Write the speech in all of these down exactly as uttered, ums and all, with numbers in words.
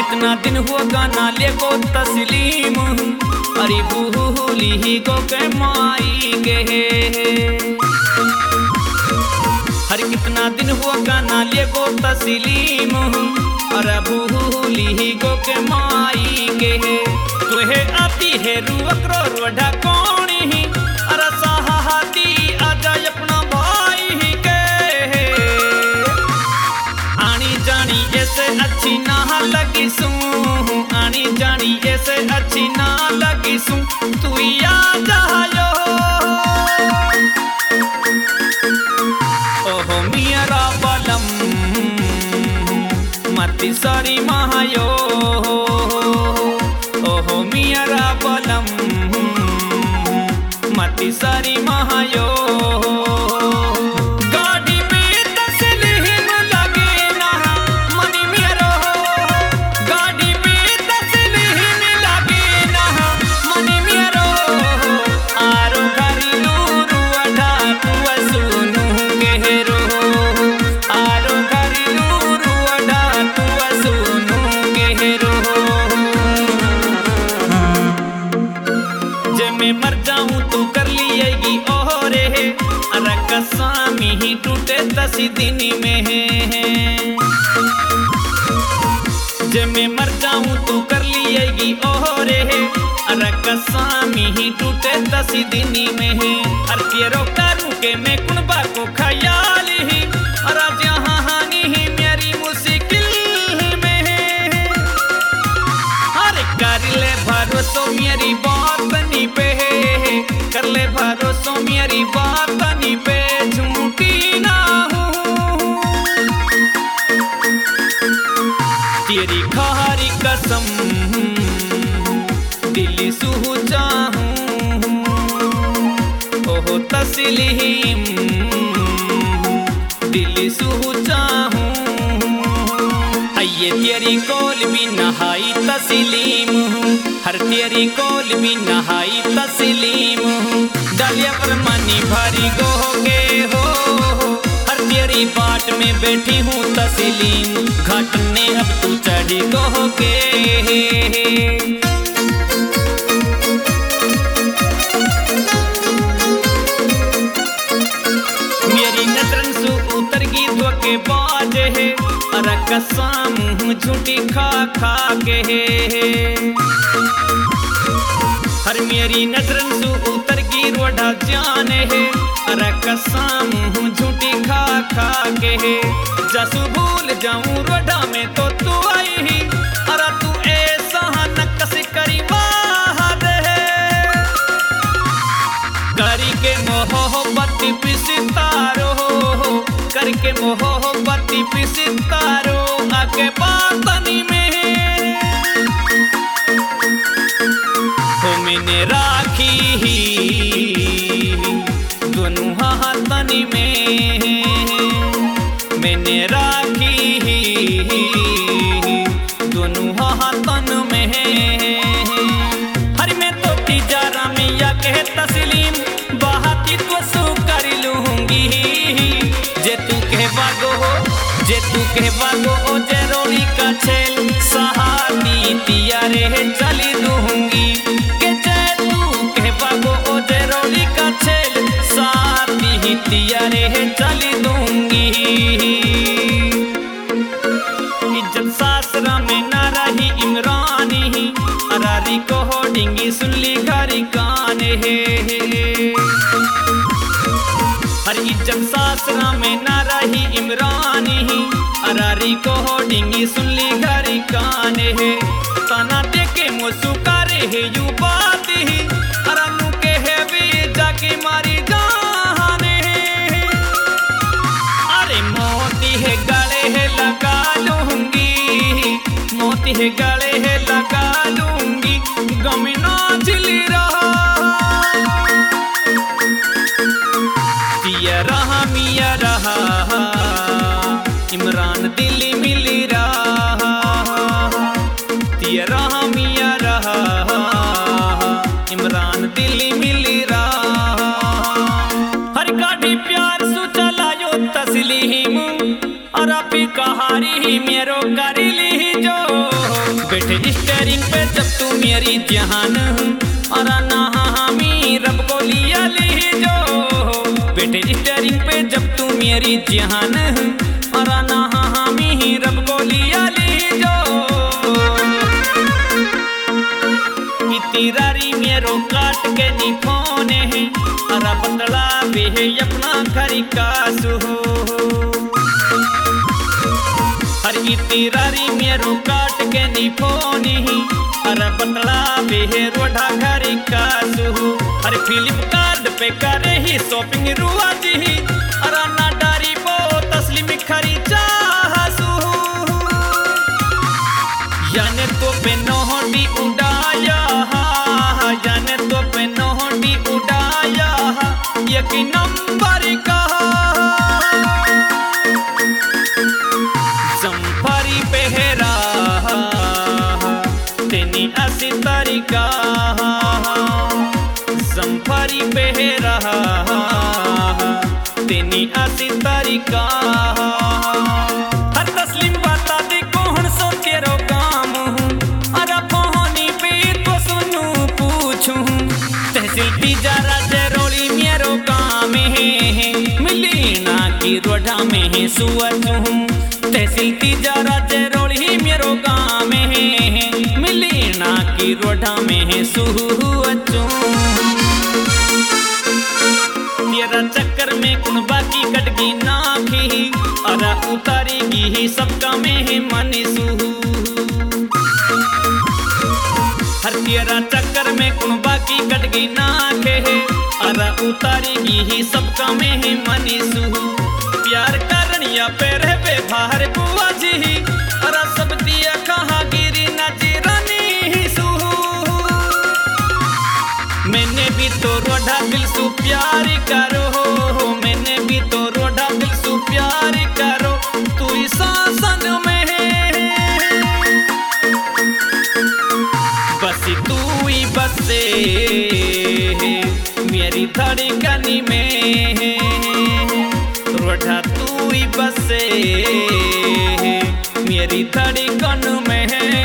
कितना दिन हुआ गाना ले गो तस्लीम, अरे भूली गो के माई गे। हर कितना दिन हुआ गाना ले गो तस्लीम, अरे भूली गो के माई गे। तुहे आती है रुअकरो रोढ़ा कौनी, अरे सहाती आजा अपना भाई के। आनी जानी ऐसे अच्छी ना लगी सू, आनी जानी ऐसे अच्छी ना लगी सू, तू याद आयो। ओहो मेरा बलम मती सारी महायो, ओहो मेरा बलम मती सारी महायो। मर जाऊं तो कर लिएगी ओरे, अरे कसामी ही टूटे दसी दिन में है। जे मैं मर जाऊं तो कर लिएगी ओरे, अरे कसामी ही टूटे दसी दिन में है। हर तेरो करूं के मैं कुनबा को ख्याल ही, अरे जहां हानि ही मेरी मुश्किल में है। अरे कर ले भरोसा मेरी बात बनी पे, कर ले भरोसा मेरी बात बनी पे, झूठी ना हूँ। तेरी खारी कसम दिल सूह चाहूँ, ओहो तस्लीम दिल सूह चाहूँ। ये तेरी कोल भी नहाई तस्लीम, हर तेरी कोल भी नहाई तस्लीम। डालिया पर मनी भारी गोगे हो, हर तेरी बाट में बैठी हूँ तस्लीम। घाट ने अब तू चढ़ी गोगे। मेरी नजरन सु उतर गई धोखे बाज है, अरे कसम झूठी खा खा के। हर मेरी नजरन सु उतर की रोढ़ा जान है, अरे कसम झूठी खा खा के। जसु भूल जाऊं रोढ़ा में तो तू आई ही, अरे तू ऐसा नक्कस करी बाहर है। करी के मोहब्बत पिसतारो, करके मोहब्बत पिसतारो, आके बातनी में हो मैंने राखी ही दोनों हाथनी में, मैंने राखी ही दोनों हाथन में। हर मैं तो तिजारा में या कह तस्लीम, बाहती तो सु कर लूंगी। जे तू कहवागो हो, जे तू कहवागो ओ जरोरी का छेल, सहानी तियारे चली दूंगी। के जे तू कहवागो ओ जरोरी का छेल, साथी तियारे चली दूंगी। इज्जत सासरा में ना रही इमरानी ही, अरारी को होडिंगी सुन ली घरी काने है। हर इज्जत सासरा में ना रही इमरानी ही, अरारी को होडिंगी सुन ली घरी काने है। ताना देके मुस्कुरारे है यू बात ही, अरानू के है भी जाके मारी जाने। अरे मोती है गले है लगा लूंगी, मोती है गले है लगा लूंगी, गम ना झिली रहा। तिया रहा मिया रहा, इमरान दिल मिली रहा। तिया रहा मिया रहा, इमरान दिल मिली रहा। हर गाड़ी प्यार सु चलायो तस्लीम, और आप कहारी मेरो कर ली जो। बैठे स्टेरिंग पे जब तू मेरी जान, और ना हामी रब को लिया ली जो। बैठे स्टेरिंग पे जब तू मेरी जान, और ना हामी रब को लिया ली जो। तिरारी मेरो काट के नी फोने है, और बतला भी है अपना खरी कासु हो। हर की तिरारी मेरो काट के नी फोने ही, और बतला भी है रोढ़ा खरी कासु हो। हर फ्लिपकार्ट पे करे ही शॉपिंग रुआ जी, और ना डारी बो तस्लीम खरी चाहसु। याने तो पे नोहडी उड़ाया, जाने तो पे नोहडी उड़ाया, यकी नंबर का जम्फरी पहरा तेनी असी तरीका। जम्फरी पहरा तेनी असी तरीका। हर तस्लीम बता दे कौन सो तेरो काम हूँ, अरे फोनी पे तो सुनू पूछूं। तहसील तिजारा जरोली मेरो काम है, मिलीना की रोढ़ा में है सुअचूं। तहसील तिजारा जरोली मेरो काम है, मिलीना की रोढ़ा में है सुअचूं। तेरा चक्कर में कुन बाकी कटगी नाखी, और उतारेगी ही सबका में है मनीसू। हर तेरा चक्कर में कुन बाकी कटगी नाखे, और उतारेगी ही सबका में है मनीसू। प्यार करनिया पैर पे बाहर बुआ जी, और सब दिया कहाँ गिरी नजरानी सू। मैंने भी तो रोढ़ा दिल सु प्यार करो, मैंने भी तो रोढ़ा दिल सु प्यार करो। तू ही शासन में है, बस तू ही बसे मेरी धड़कन में। रोढ़ा तू ही बसे मेरी धड़कन में।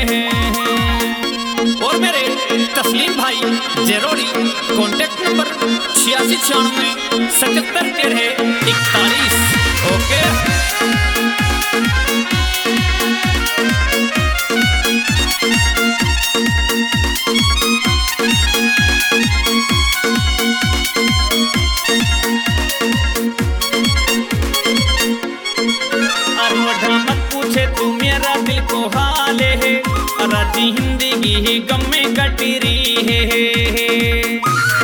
और मेरे तस्लीम भाई जरोरी, कॉन्टेक्ट नंबर छियासी छियानवे सतहत्तर तेरह इकतालीस। ओके मत पूछे तू मेरा दिल को हाल है, राजी हिंदी की गम में कटरी है।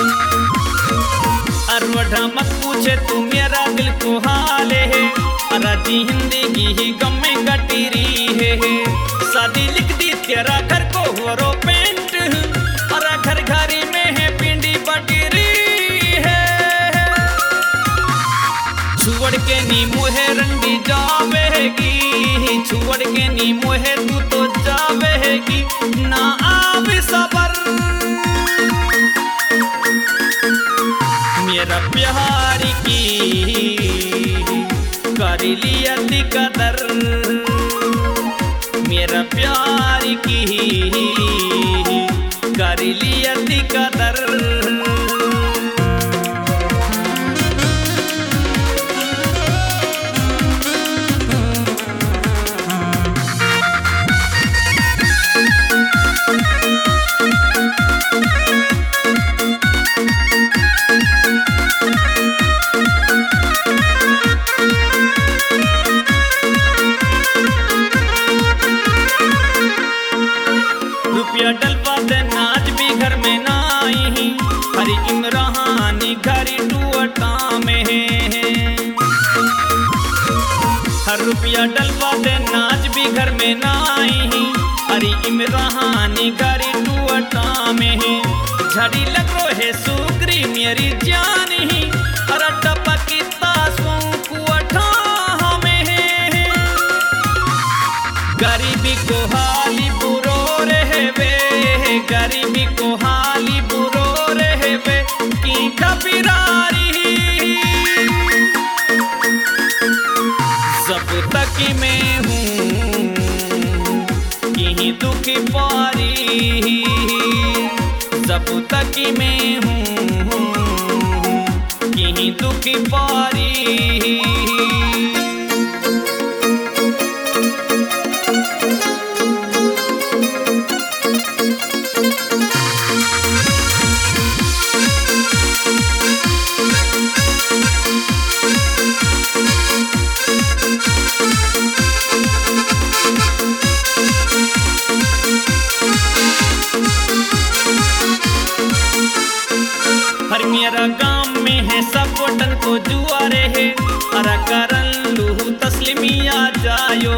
अरवढ़ा मत पूछे तू मेरा दिल को हाल है, राजी हिंदी की गम में कटरी है। शादी लिख दी तेरा घर को हो रो पेंट, और घर घरी में है पिंडी बटरी है। छुअड़ के नी मुहे रंडी जावेगी, छुअड़ के नी मुहे तू तो जावेगी। ना आव सबर मेरा प्यार की कर लिया कदर, मेरा प्यार की कर लिया कदर। रुपया डलवा दे नाच भी घर में नाई, हरी इमरानी घरी टूटा में है। हर रुपया डलवा दे नाच भी घर में नाई, हरी इमरानी घरी टूटा में है। झड़ी लग रो है सुग्री मेरी जान ही, अरे टपकी तासों कुआठा में है। गरीबी को हाली बुरो रहवे, गरीबी को हाली बुरो रहवे की खबरारी। जब तक मैं हूँ कि कहीं दुख पारी जब तक मैं हूँ कहीं दुख पारी। हर मेरा गांव में है सब वतन को जुआरे है अरा करन लू तस्लीमिया जायो।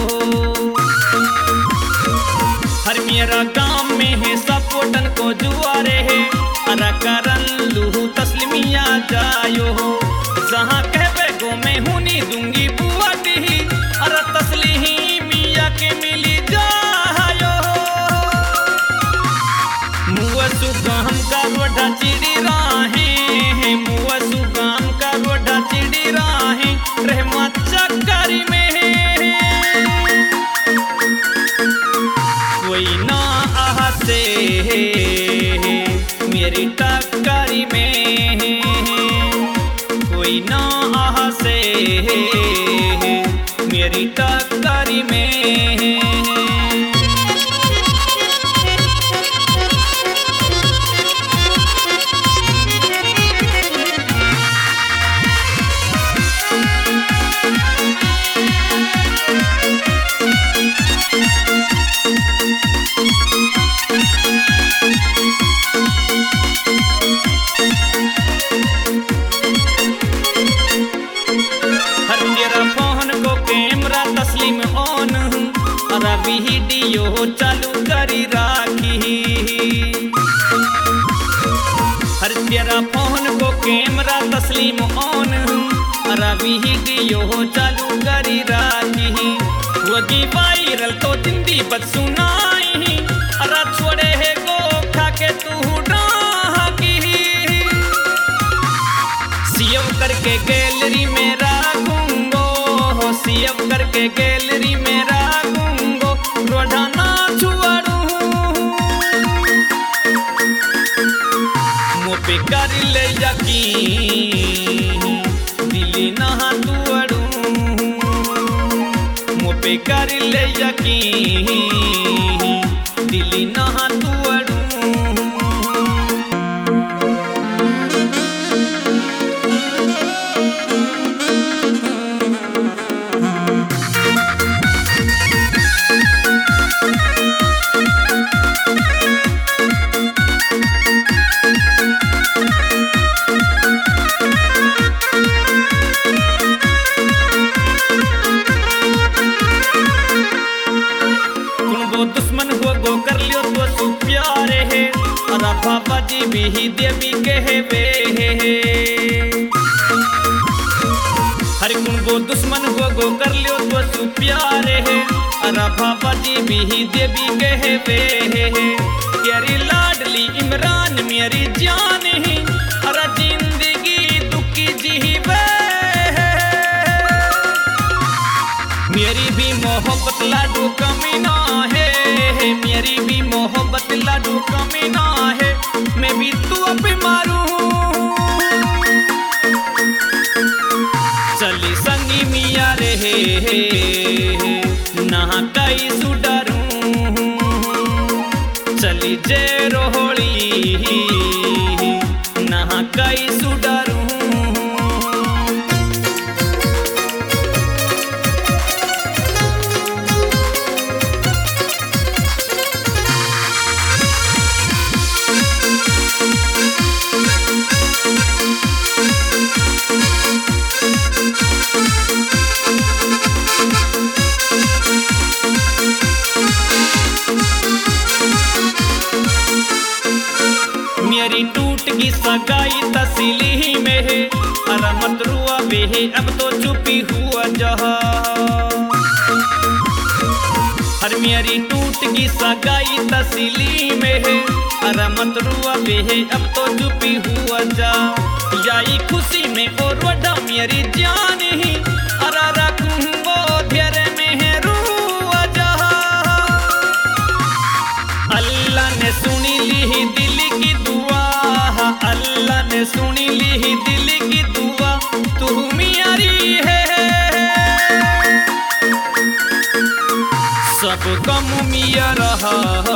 हर मेरा गांव में है सब वतन को जुआरे है अरा करन लू तस्लीमिया जायो। जहाँ कहबे गो मैं हुनी दूंगी बुआ दी अरा तस्लीमिया के मिली जायो। मुआ सुगम का रोडा चिड़ी राहें मुआ सुगम का रोडा चिड़ी राहें रहमा चक्करी में कोई ना आहते मेरी टक्करी में कोई ना आहते मेरी टक्करी में। तस्लीम ऑन अरा वीडियो चालू करी राखी। हर तेरा फोन को कैमरा तस्लीम ऑन अरा वीडियो चालू करी राखी। वगी वायरल तो जिंदी बद सुनाई अरा छोड़े है गो खा के तू डाकी। सीएम करके गैलरी में राखूंगो सीएम करके गैलरी में राखूंगो रोडा ना छुआड़ू मो पे कर ले यकीन दिली ना तुअड़ू मो पे कर ले यकीन दिली ना तुअड़ू। दुश्मन हुआ गो कर लियो तो सु प्यारे है अरा पापा जी भी देवी कहवे हर कुण गो दुश्मन हुआ गो कर लियो तो सु प्यारे है अरा पापा जी भी देवी कहवे। तेरी लाडली इमरान मेरी जान है अरा जिंदगी दुखी जीवे मेरी भी मोहब्बत लाडू कमी ना है मेरी भी मोहब्बत लाडू कमी ना है मैं भी तू पे मारू चली संगी मिया रे ना कई सुडरू चली जे रोहड़ी ना कई सुडरू। मेरी टूट की सगाई तस्ली में है अरा मत रुआ बे अब तो चुपी हुआ जहा। हर मेरी टूट की सगाई तस्ली में है अरा मत रुआ बे अब तो चुपी हुआ जा। जाई खुशी में और वड्डा मेरी जान ही अरा रखूंगो धेर में है रुआ जहा। सब गम मिया रहा,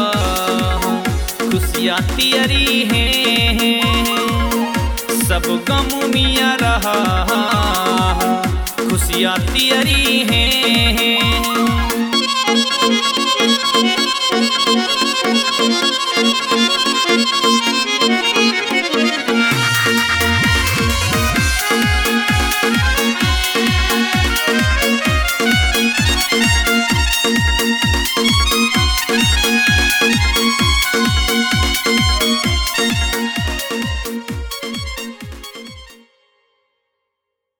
खुशियाँ तियरी हैं, सब गम मिया रहा, खुशियाँ तियरी हैं।